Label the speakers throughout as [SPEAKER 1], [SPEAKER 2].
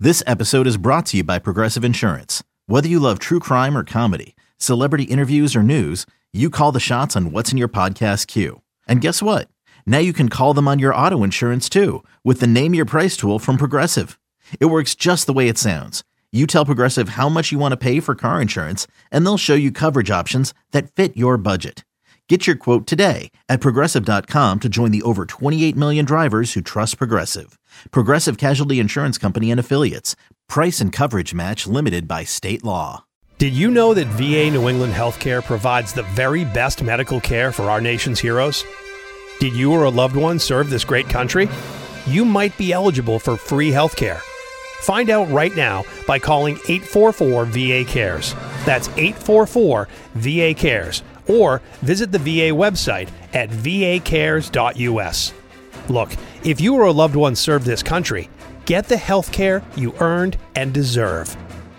[SPEAKER 1] This episode is brought to you by Progressive Insurance. Whether you love true crime or comedy, celebrity interviews or news, you call the shots on what's in your podcast queue. And guess what? Now you can call them on your auto insurance too with the Name Your Price tool from Progressive. It works just the way it sounds. You tell Progressive how much you want to pay for car insurance, and they'll show you coverage options that fit your budget. Get your quote today at Progressive.com to join the over 28 million drivers who trust Progressive. Progressive Casualty Insurance Company and Affiliates. Price and coverage match limited by state law.
[SPEAKER 2] Did you know that VA New England Healthcare provides the very best medical care for our nation's heroes? Did you or a loved one serve this great country? You might be eligible for free healthcare. Find out right now by calling 844-VA-CARES. That's 844-VA-CARES. Or visit the VA website at vacares.us. Look, if you or a loved one served this country, get the health care you earned and deserve.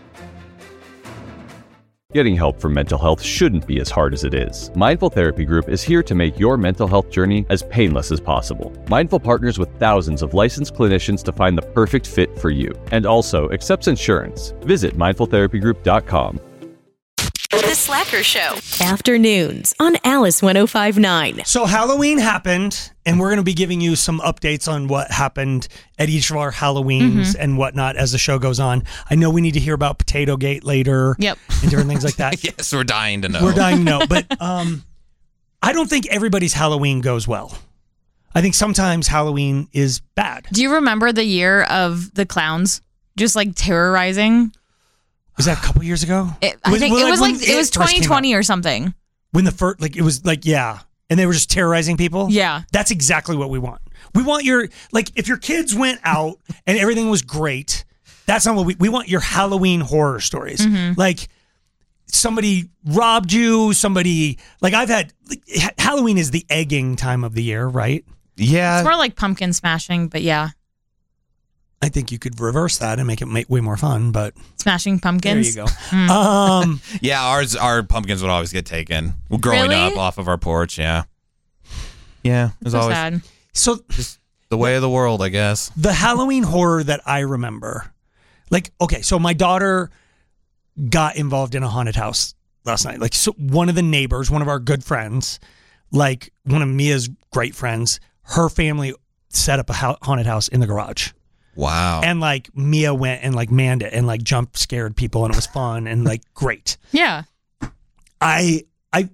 [SPEAKER 3] Getting help for mental health shouldn't be as hard as it is. Mindful Therapy Group is here to make your mental health journey as painless as possible. Mindful partners with thousands of licensed clinicians to find the perfect fit for you, and also accepts insurance. Visit mindfultherapygroup.com.
[SPEAKER 4] The Slacker Show. Afternoons on Alice 105.9.
[SPEAKER 5] So Halloween happened, and we're going to be giving you some updates on what happened at each of our Halloweens and whatnot as the show goes on. I know we need to hear about Potato Gate later.
[SPEAKER 6] Yep.
[SPEAKER 5] And different things like that.
[SPEAKER 7] Yes, we're dying to know.
[SPEAKER 5] We're dying to know. But I don't think everybody's Halloween goes well. I think sometimes Halloween is bad.
[SPEAKER 6] Do you remember the year of the clowns just like terrorizing?
[SPEAKER 5] Was that a couple years ago?
[SPEAKER 6] I think it was 2020 or something.
[SPEAKER 5] When the first, like, it was like, yeah. And they were just terrorizing people?
[SPEAKER 6] Yeah.
[SPEAKER 5] That's exactly what we want. We want your, like, if your kids went out and everything was great, that's not what we want your Halloween horror stories.
[SPEAKER 6] Mm-hmm.
[SPEAKER 5] Like, somebody robbed you, somebody, like, Halloween is the egging time of the year, right?
[SPEAKER 7] Yeah.
[SPEAKER 6] It's more like pumpkin smashing, but yeah.
[SPEAKER 5] I think you could reverse that and make it way more fun, but
[SPEAKER 6] smashing pumpkins.
[SPEAKER 5] There you go.
[SPEAKER 7] Yeah, our pumpkins would always get taken. Growing up off of our porch, yeah. Yeah, it was
[SPEAKER 6] so
[SPEAKER 7] always
[SPEAKER 6] sad.
[SPEAKER 5] So
[SPEAKER 7] just the way of the world, I guess.
[SPEAKER 5] The Halloween horror that I remember, like, okay, so my daughter got involved in a haunted house last night. Like, so one of the neighbors, one of our good friends, like one of Mia's great friends, her family set up a haunted house in the garage.
[SPEAKER 7] Wow.
[SPEAKER 5] And like Mia went and like manned it and like jump scared people, and it was fun and like great.
[SPEAKER 6] Yeah.
[SPEAKER 5] I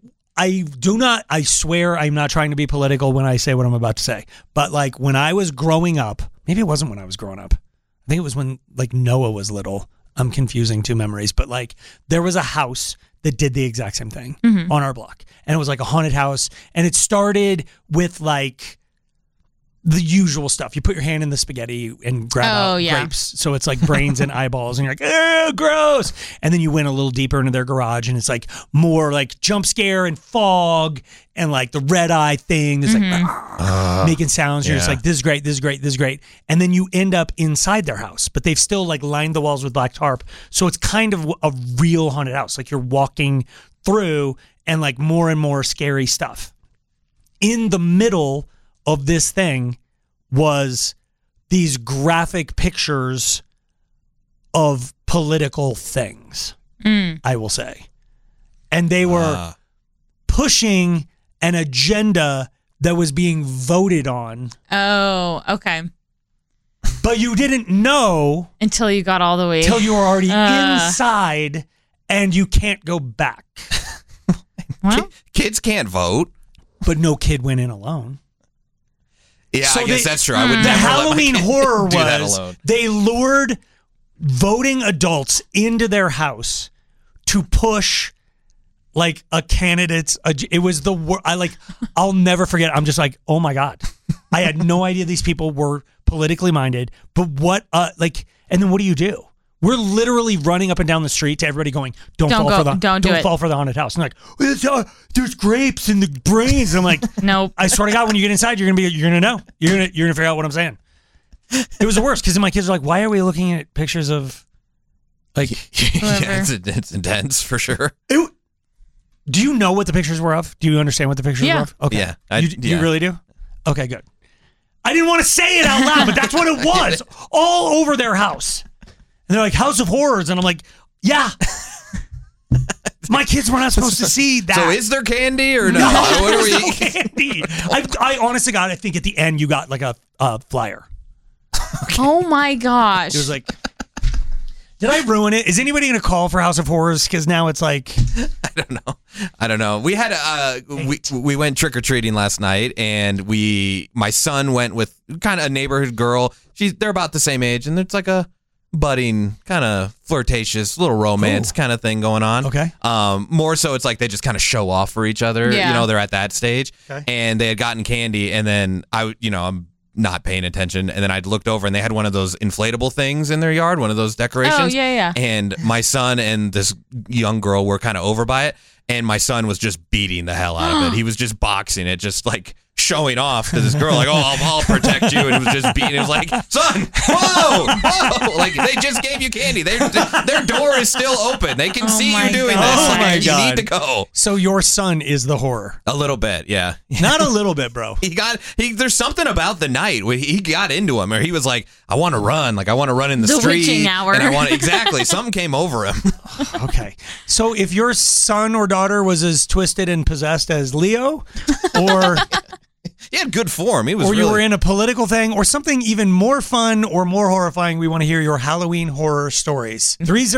[SPEAKER 5] swear I'm not trying to be political when I say what I'm about to say. But like when I was growing up, maybe it wasn't when I was growing up. I think it was when like Noah was little. I'm confusing two memories, but like there was a house that did the exact same thing on our block. And it was like a haunted house, and it started with like the usual stuff. You put your hand in the spaghetti and grab out grapes. So it's like brains and eyeballs, and you're like, oh, gross. And then you went a little deeper into their garage, and it's like more like jump scare and fog and like the red eye thing. There's like making sounds. You're just like, this is great, this is great, this is great. And then you end up inside their house, but they've still like lined the walls with black tarp. So it's kind of a real haunted house. Like you're walking through and like more and more scary stuff. In the middle of this thing was these graphic pictures of political things, I will say. And they were pushing an agenda that was being voted on.
[SPEAKER 6] Oh, okay.
[SPEAKER 5] But you didn't know
[SPEAKER 6] until you got all the way.
[SPEAKER 5] Until you were already inside and you can't go back.
[SPEAKER 6] Well,
[SPEAKER 7] kids can't vote.
[SPEAKER 5] But no kid went in alone.
[SPEAKER 7] Yeah,
[SPEAKER 5] so
[SPEAKER 7] I guess that's true. I would
[SPEAKER 5] the
[SPEAKER 7] never
[SPEAKER 5] Halloween
[SPEAKER 7] let my kid
[SPEAKER 5] horror
[SPEAKER 7] do that
[SPEAKER 5] was
[SPEAKER 7] alone.
[SPEAKER 5] They lured voting adults into their house to push like a candidate's. It was the worst. I'll never forget. I'm just like, oh my God. I had no idea these people were politically minded. But what, and then what do? We're literally running up and down the street to everybody going, don't fall for the haunted house. And like, there's grapes in the brains. And I'm like,
[SPEAKER 6] nope.
[SPEAKER 5] I swear to God, when you get inside, you're gonna know. You're gonna figure out what I'm saying. It was the worst because then my kids are like, why are we looking at pictures of like?
[SPEAKER 7] Yeah, it's intense for sure.
[SPEAKER 5] Do you know what the pictures were of? Do you understand what the pictures were of? Okay.
[SPEAKER 7] Yeah.
[SPEAKER 5] You really do? Okay, good. I didn't want to say it out loud, but that's what it was. All over their house. And they're like, House of Horrors. And I'm like, yeah. My kids were not supposed to see that.
[SPEAKER 7] So is there candy or no?
[SPEAKER 5] What are we? No candy. I honestly, God, I think at the end you got like a flyer.
[SPEAKER 6] Oh my gosh.
[SPEAKER 5] It was like, did I ruin it? Is anybody going to call for House of Horrors? Because now it's like,
[SPEAKER 7] I don't know. We had we went trick or treating last night, and my son went with kind of a neighborhood girl. They're about the same age, and it's like a budding, kind of flirtatious, little romance kind of thing going on.
[SPEAKER 5] Okay.
[SPEAKER 7] More so, it's like they just kind of show off for each other.
[SPEAKER 6] Yeah.
[SPEAKER 7] You know, they're at that stage,
[SPEAKER 5] Okay.
[SPEAKER 7] and they had gotten candy, and then I'm not paying attention, and then I looked over and they had one of those inflatable things in their yard, one of those decorations.
[SPEAKER 6] Oh, yeah.
[SPEAKER 7] And my son and this young girl were kind of over by it, and my son was just beating the hell out of it. He was just boxing it, just like showing off to this girl, like, oh, I'll protect you, and he was just beating. It was like, son, whoa, like they just gave you candy. Their door is still open. They can see you doing this.
[SPEAKER 5] Oh,
[SPEAKER 7] Like,
[SPEAKER 5] my
[SPEAKER 7] you
[SPEAKER 5] God.
[SPEAKER 7] need to go.
[SPEAKER 5] so your son is the horror.
[SPEAKER 7] A little bit, yeah.
[SPEAKER 5] Not a little bit, bro.
[SPEAKER 7] There's something about the night where he got into him, or he was like, I want to run. Like, I want to run in the street.
[SPEAKER 6] witching hour.
[SPEAKER 7] And exactly. Something came over him.
[SPEAKER 5] Okay. So if your son or daughter was as twisted and possessed as Leo, or
[SPEAKER 7] He had good form. He was
[SPEAKER 5] or you
[SPEAKER 7] really...
[SPEAKER 5] were in a political thing, or something even more fun or more horrifying, we want to hear your Halloween horror stories.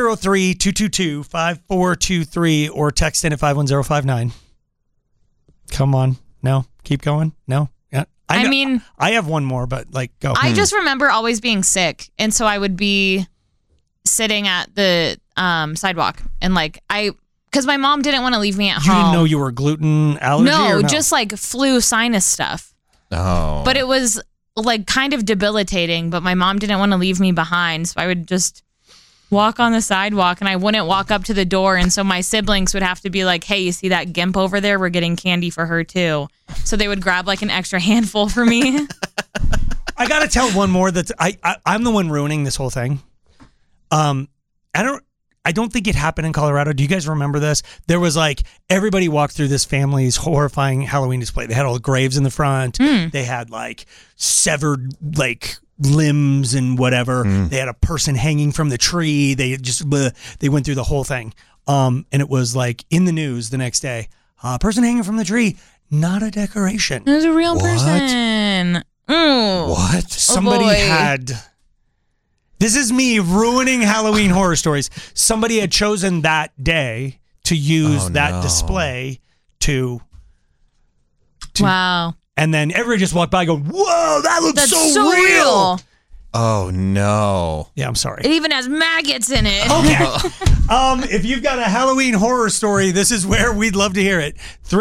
[SPEAKER 5] 303-222-5423 or text in at 51059. Come on. No. Keep going. No. Yeah.
[SPEAKER 6] I mean,
[SPEAKER 5] I have one more, but like, go.
[SPEAKER 6] I just remember always being sick. And so I would be sitting at the sidewalk and because my mom didn't want to leave me at
[SPEAKER 5] You
[SPEAKER 6] home.
[SPEAKER 5] didn't know you were gluten allergy?
[SPEAKER 6] No,
[SPEAKER 5] or no,
[SPEAKER 6] just like flu sinus stuff.
[SPEAKER 7] Oh.
[SPEAKER 6] But it was like kind of debilitating, but my mom didn't want to leave me behind. So I would just walk on the sidewalk and I wouldn't walk up to the door. And so my siblings would have to be like, hey, you see that gimp over there? We're getting candy for her too. So they would grab like an extra handful for me.
[SPEAKER 5] I got to tell one more that I'm the one ruining this whole thing. I don't think it happened in Colorado. Do you guys remember this? There was like, everybody walked through this family's horrifying Halloween display. They had all the graves in the front. They had like severed like limbs and whatever. They had a person hanging from the tree. They went through the whole thing. And it was like in the news the next day, a person hanging from the tree, not a decoration.
[SPEAKER 6] It was a real person.
[SPEAKER 7] What?
[SPEAKER 5] Somebody
[SPEAKER 6] boy.
[SPEAKER 5] had... This is me ruining Halloween horror stories. Somebody had chosen that day to use display to...
[SPEAKER 6] Wow.
[SPEAKER 5] And then everybody just walked by going, whoa, that looks
[SPEAKER 6] That's
[SPEAKER 5] so real.
[SPEAKER 7] Oh, no.
[SPEAKER 5] Yeah, I'm sorry.
[SPEAKER 6] It even has maggots in it.
[SPEAKER 5] Okay. If you've got a Halloween horror story, this is where we'd love to hear it.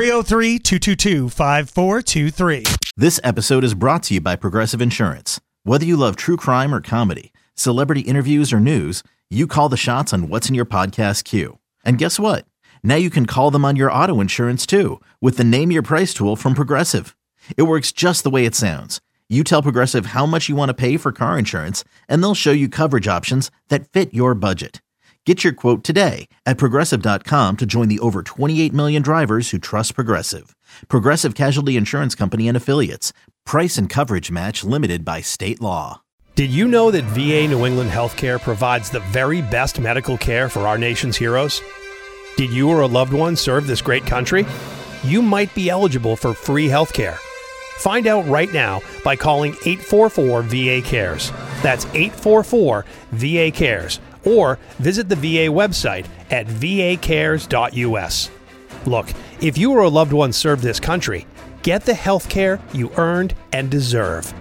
[SPEAKER 5] 303-222-5423.
[SPEAKER 1] This episode is brought to you by Progressive Insurance. Whether you love true crime or comedy, celebrity interviews or news, you call the shots on what's in your podcast queue. And guess what? Now you can call them on your auto insurance too with the Name Your Price tool from Progressive. It works just the way it sounds. You tell Progressive how much you want to pay for car insurance, and they'll show you coverage options that fit your budget. Get your quote today at Progressive.com to join the over 28 million drivers who trust Progressive. Progressive Casualty Insurance Company and Affiliates. Price and coverage match limited by state law.
[SPEAKER 2] Did you know that VA New England Healthcare provides the very best medical care for our nation's heroes? Did you or a loved one serve this great country? You might be eligible for free healthcare. Find out right now by calling 844-VA-CARES. That's 844-VA-CARES. Or visit the VA website at vacares.us. Look, if you or a loved one served this country, get the health care you earned and deserve.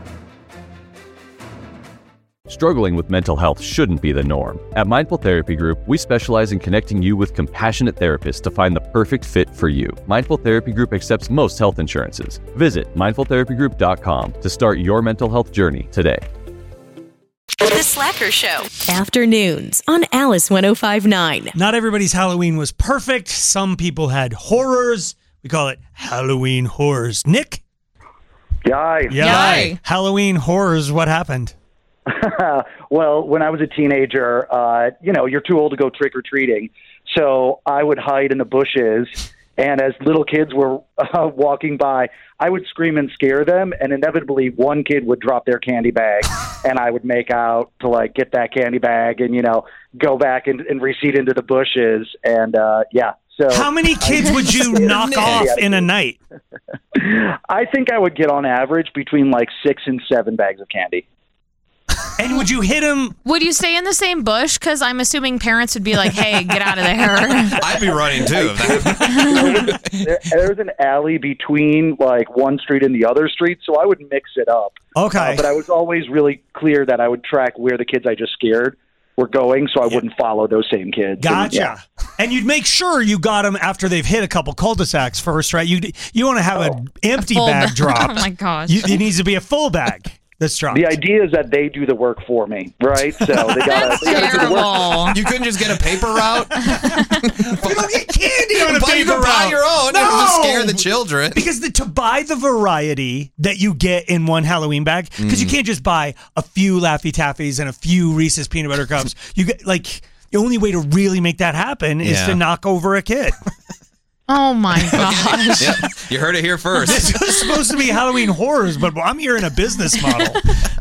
[SPEAKER 3] Struggling with mental health shouldn't be the norm. At Mindful Therapy Group, we specialize in connecting you with compassionate therapists to find the perfect fit for you. Mindful Therapy Group accepts most health insurances. Visit mindfultherapygroup.com to start your mental health journey today.
[SPEAKER 4] The Slacker Show. Afternoons on Alice 105.9.
[SPEAKER 5] Not everybody's Halloween was perfect. Some people had horrors. We call it Halloween horrors. Nick?
[SPEAKER 8] Yay.
[SPEAKER 6] Yay.
[SPEAKER 5] Halloween horrors, what happened?
[SPEAKER 8] Well, when I was a teenager, you're too old to go trick-or-treating. So I would hide in the bushes And as little kids were walking by, I would scream and scare them, and inevitably one kid would drop their candy bag, and I would make out to like get that candy bag and, go back and recede into the bushes. And so
[SPEAKER 5] how many kids would you knock off in a night?
[SPEAKER 8] I think I would get on average between like 6 and 7 bags of candy.
[SPEAKER 5] And would you hit him?
[SPEAKER 6] Would you stay in the same bush? Because I'm assuming parents would be like, hey, get out of there.
[SPEAKER 7] I'd be running too.
[SPEAKER 8] There's an alley between like one street and the other street, so I would mix it up.
[SPEAKER 5] Okay.
[SPEAKER 8] But I was always really clear that I would track where the kids I just scared were going, so I wouldn't follow those same kids.
[SPEAKER 5] Gotcha. And you'd make sure you got them after they've hit a couple cul-de-sacs first, right? You want to have an empty bag drop.
[SPEAKER 6] Oh, my gosh.
[SPEAKER 5] It needs to be a full bag that's dropped.
[SPEAKER 8] The idea is that they do the work for me, right? So they gotta do the work.
[SPEAKER 7] You couldn't just get a paper route?
[SPEAKER 5] You don't get candy on a paper route.
[SPEAKER 7] Buy your own.
[SPEAKER 5] No!
[SPEAKER 7] To scare the children.
[SPEAKER 5] Because to buy the variety that you get in one Halloween bag, because you can't just buy a few Laffy Taffies and a few Reese's peanut butter cups. You get the only way to really make that happen is to knock over a kid.
[SPEAKER 6] Oh my gosh.
[SPEAKER 7] Yep. You heard it here first.
[SPEAKER 5] This was supposed to be Halloween horrors, but I'm hearing a business model.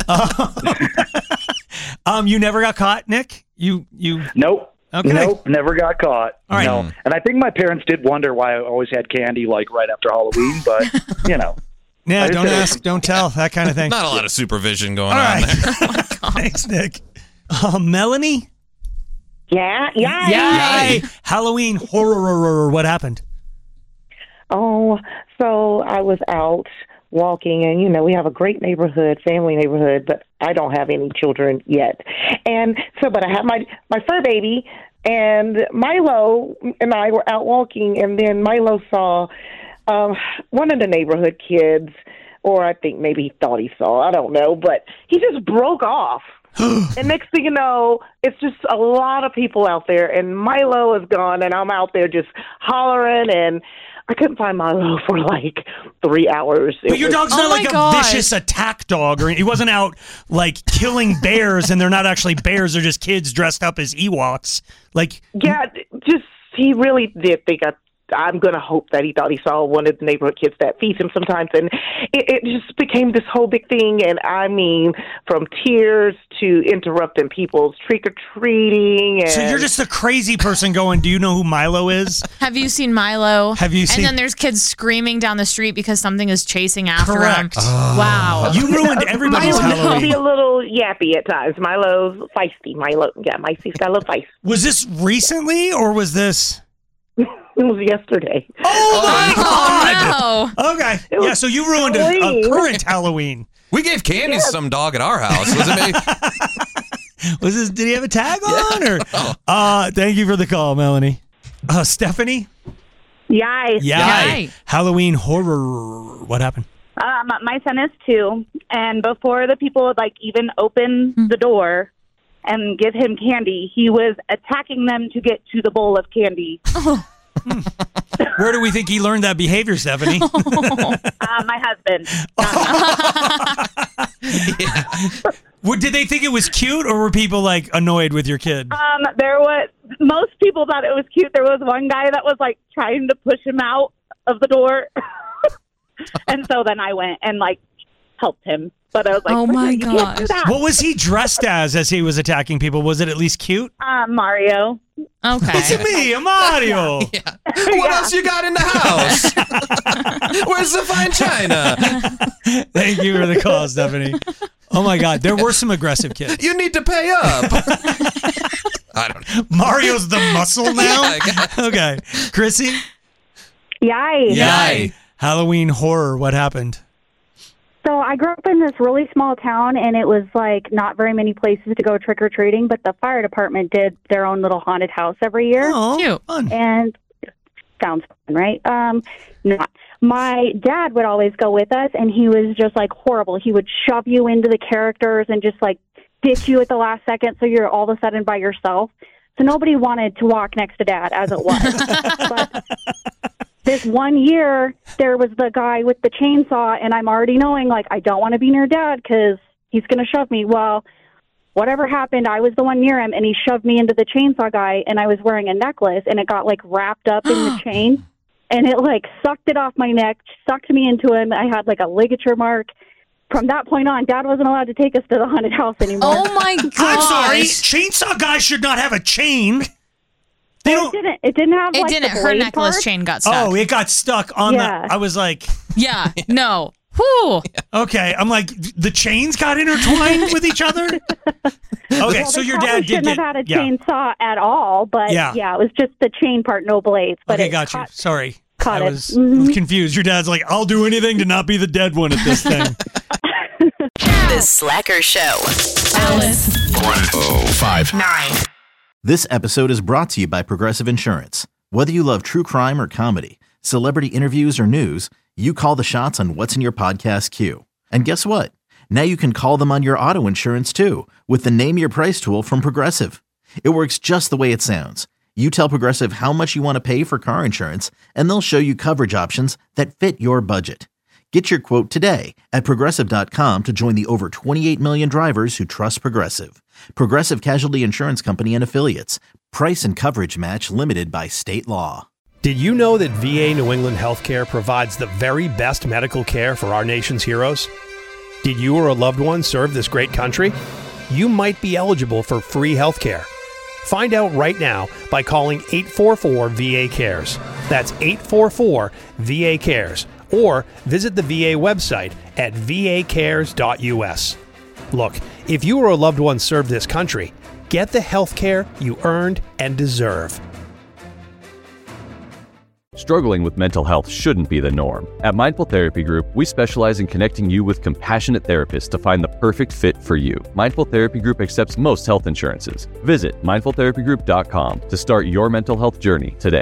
[SPEAKER 5] You never got caught, Nick? You
[SPEAKER 8] Nope.
[SPEAKER 5] Okay.
[SPEAKER 8] Nope, never got caught.
[SPEAKER 5] All right.
[SPEAKER 8] No. And I think my parents did wonder why I always had candy like right after Halloween, but
[SPEAKER 5] Yeah, don't ask, don't tell, that kind of thing.
[SPEAKER 7] Not a lot of supervision going
[SPEAKER 5] All
[SPEAKER 7] on
[SPEAKER 5] right.
[SPEAKER 7] there.
[SPEAKER 6] Oh my God.
[SPEAKER 5] Thanks, Nick. Melanie?
[SPEAKER 9] Yeah.
[SPEAKER 5] Yay! Halloween horror. What happened?
[SPEAKER 9] Oh, so I was out walking, and we have a great neighborhood, family neighborhood, but I don't have any children yet. And so, but I have my fur baby, and Milo and I were out walking, and then Milo saw one of the neighborhood kids, or I think maybe he thought he saw, I don't know, but he just broke off. And next thing you know, it's just a lot of people out there, and Milo is gone, and I'm out there just hollering, and I couldn't find Milo for like 3 hours.
[SPEAKER 5] But your dog's not like a vicious attack dog, or he wasn't out like killing bears, and they're not actually bears; they're just kids dressed up as Ewoks. He
[SPEAKER 9] really did think I'm going to hope that he thought he saw one of the neighborhood kids that feeds him sometimes. And it just became this whole big thing. And I mean, from tears to interrupting people's trick-or-treating.
[SPEAKER 5] So you're just a crazy person going, do you know who Milo is?
[SPEAKER 6] Have you seen Milo?
[SPEAKER 5] Have you seen?
[SPEAKER 6] And then there's kids screaming down the street because something is chasing after
[SPEAKER 5] Correct.
[SPEAKER 6] them. Wow.
[SPEAKER 5] You ruined everybody's
[SPEAKER 9] Milo
[SPEAKER 5] Halloween.
[SPEAKER 9] can be a little yappy at times. Milo's feisty. Milo, yeah, my got a little feisty.
[SPEAKER 5] Was this recently, or was this?
[SPEAKER 9] It was yesterday.
[SPEAKER 5] Oh my God!
[SPEAKER 6] No.
[SPEAKER 5] Okay, yeah. So you ruined a current Halloween.
[SPEAKER 7] We gave candy to some dog at our house. Was it me?
[SPEAKER 5] Was this? Did he have a tag on? Or thank you for the call, Melanie. Stephanie.
[SPEAKER 9] Yay.
[SPEAKER 6] Yay.
[SPEAKER 5] Halloween horror. What happened?
[SPEAKER 10] My son is 2, and before the people would even open the door and give him candy, he was attacking them to get to the bowl of candy.
[SPEAKER 5] Where do we think he learned that behavior, Stephanie?
[SPEAKER 10] My husband.
[SPEAKER 5] Did they think it was cute, or were people annoyed with your kid?
[SPEAKER 10] Most people thought it was cute. There was one guy that was trying to push him out of the door. And so then I went and helped him. But I was like,
[SPEAKER 6] oh my gosh.
[SPEAKER 5] What was he dressed as he was attacking people? Was it at least cute?
[SPEAKER 10] Mario.
[SPEAKER 6] Okay.
[SPEAKER 5] It's me, a Mario.
[SPEAKER 7] Yeah. What else you got in the house? Where's the fine china?
[SPEAKER 5] Thank you for the call, Stephanie. Oh my God, there were some aggressive kids.
[SPEAKER 7] You need to pay up. I don't know.
[SPEAKER 5] Mario's the muscle now? Okay. Chrissy?
[SPEAKER 10] Yay.
[SPEAKER 5] Halloween horror, what happened?
[SPEAKER 10] So I grew up in this really small town, and it was not very many places to go trick-or-treating, but the fire department did their own little haunted house every year.
[SPEAKER 5] Oh,
[SPEAKER 6] cute.
[SPEAKER 5] Fun.
[SPEAKER 10] And sounds fun, right? Not. My dad would always go with us, and he was just horrible. He would shove you into the characters and just ditch you at the last second, so you're all of a sudden by yourself. So nobody wanted to walk next to Dad, as it was. But this one year, there was the guy with the chainsaw, and I'm already knowing, I don't want to be near Dad because he's going to shove me. Well, whatever happened, I was the one near him, and he shoved me into the chainsaw guy, and I was wearing a necklace, and it got, wrapped up in the chain. and it like sucked it off my neck, sucked me into him. I had like a ligature mark. From that point on, Dad wasn't allowed to take us to the haunted house anymore.
[SPEAKER 6] Oh my god!
[SPEAKER 5] I'm sorry, chainsaw guys should not have a chain. They don't.
[SPEAKER 10] It didn't have.
[SPEAKER 6] It
[SPEAKER 10] like,
[SPEAKER 6] didn't.
[SPEAKER 10] the
[SPEAKER 6] Her
[SPEAKER 10] blade
[SPEAKER 6] necklace
[SPEAKER 10] part.
[SPEAKER 6] chain got stuck.
[SPEAKER 5] Oh, it got stuck on the. I was like,
[SPEAKER 6] yeah, no. Whew.
[SPEAKER 5] Okay, I'm like, the chains got intertwined with each other. Okay,
[SPEAKER 10] Well,
[SPEAKER 5] so
[SPEAKER 10] they
[SPEAKER 5] your
[SPEAKER 10] probably
[SPEAKER 5] dad did
[SPEAKER 10] shouldn't
[SPEAKER 5] get.
[SPEAKER 10] have had a chainsaw at all, but
[SPEAKER 5] Yeah.
[SPEAKER 10] it was just the chain part, no blades. But
[SPEAKER 5] Okay,
[SPEAKER 10] it
[SPEAKER 5] got you.
[SPEAKER 10] caught-
[SPEAKER 5] Sorry,
[SPEAKER 10] caught
[SPEAKER 5] I
[SPEAKER 10] it.
[SPEAKER 5] was
[SPEAKER 10] Mhm.
[SPEAKER 5] confused. Your dad's like, I'll do anything to not be the dead one at this thing.
[SPEAKER 4] The Slacker Show. Alice.
[SPEAKER 1] 105.9. This episode is brought to you by Progressive Insurance. Whether you love true crime or comedy, celebrity interviews or news, you call the shots on what's in your podcast queue. And guess what? Now you can call them on your auto insurance too with the Name Your Price tool from Progressive. It works just the way it sounds. You tell Progressive how much you want to pay for car insurance, and they'll show you coverage options that fit your budget. Get your quote today at Progressive.com to join the over 28 million drivers who trust Progressive. Progressive Casualty Insurance Company and Affiliates. Price and coverage match limited by state law.
[SPEAKER 2] Did you know that VA New England Healthcare provides the very best medical care for our nation's heroes? Did you or a loved one serve this great country? You might be eligible for free healthcare. Find out right now by calling 844-VA-CARES. That's 844-VA-CARES. Or visit the VA website at vacares.us. Look, if you or a loved one served this country, get the health care you earned and deserve.
[SPEAKER 3] Struggling with mental health shouldn't be the norm. At Mindful Therapy Group, we specialize in connecting you with compassionate therapists to find the perfect fit for you. Mindful Therapy Group accepts most health insurances. Visit mindfultherapygroup.com to start your mental health journey today.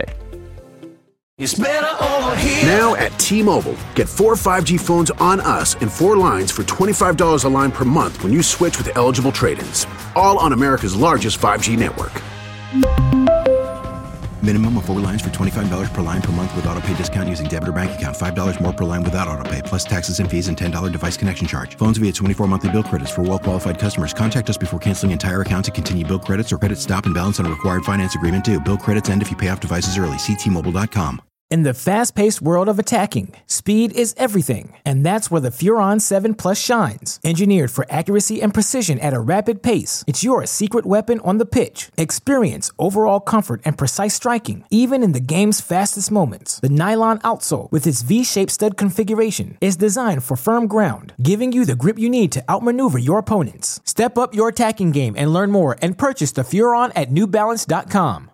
[SPEAKER 11] Now at T-Mobile, get 4 5G phones on us and 4 lines for $25 a line per month when you switch with eligible trade-ins. All on America's largest 5G network.
[SPEAKER 12] Minimum of 4 lines for $25 per line per month with autopay discount using debit or bank account. $5 more per line without autopay, plus taxes and fees and $10 device connection charge. Phones via 24 monthly bill credits for well-qualified customers. Contact us before canceling entire account to continue bill credits or credit stop and balance on a required finance agreement due. Bill credits end if you pay off devices early. See T-Mobile.com.
[SPEAKER 13] In the fast-paced world of attacking, speed is everything, and that's where the Furon 7 Plus shines. Engineered for accuracy and precision at a rapid pace, it's your secret weapon on the pitch. Experience overall comfort and precise striking, even in the game's fastest moments. The nylon outsole, with its V-shaped stud configuration, is designed for firm ground, giving you the grip you need to outmaneuver your opponents. Step up your attacking game and learn more and purchase the Furon at NewBalance.com.